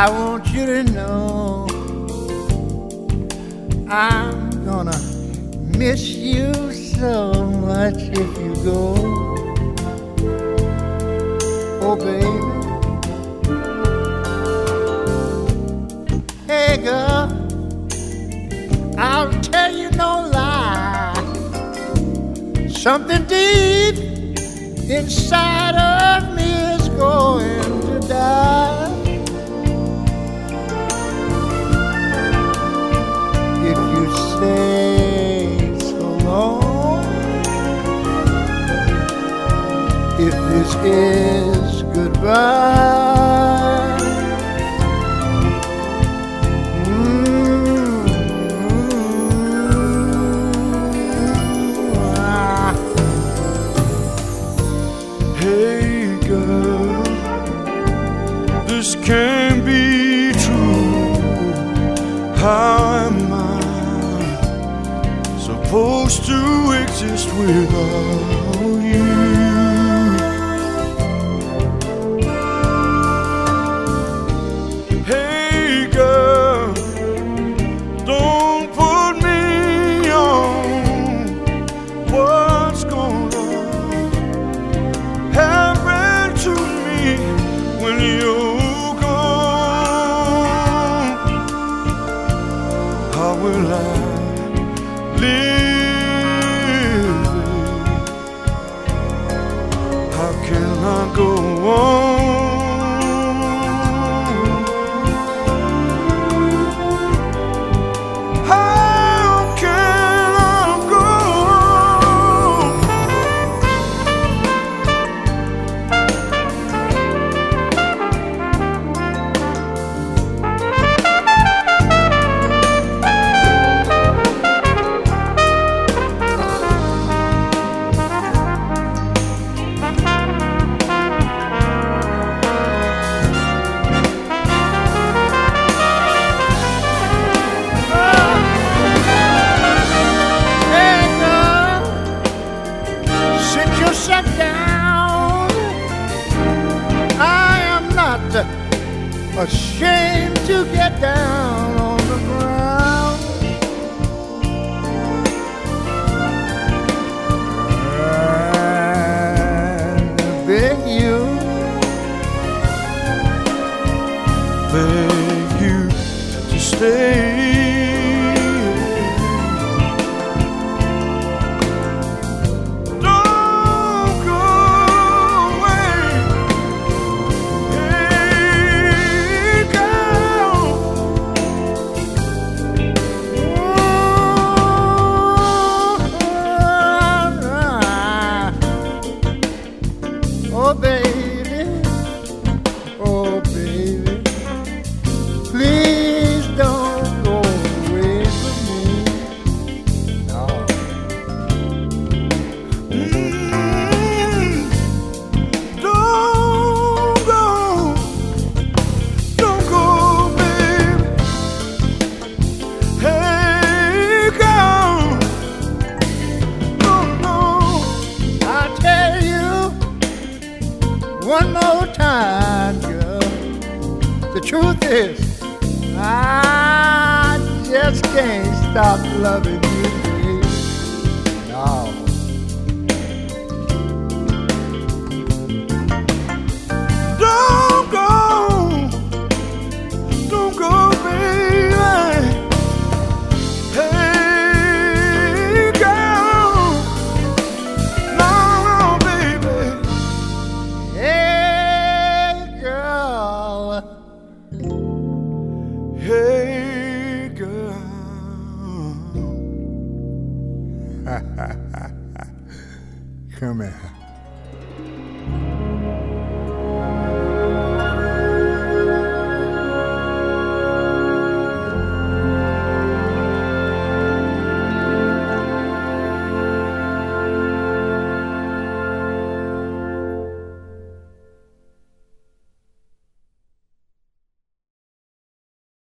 I want you to know I'm gonna miss you so much if you go. Oh, baby. Hey, girl, I'll tell you no lie. Something deep inside of me is going to die. If you say so long, if this is goodbye, hey girl, this can't be true. How am I supposed to exist without you? Hey girl, don't put me on what's gonna happen to me when you're gone. How will I live? How can I go on? How can I go on? hey, girl, sit yourself down. I am not ashamed to get down on the ground. And beg you to stay. Don't go away. Hey girl, oh, baby, oh, baby, please don't go away from me. No. don't go, baby. Hey girl, no. I tell you one more time, girl, the truth is I just can't stop loving you.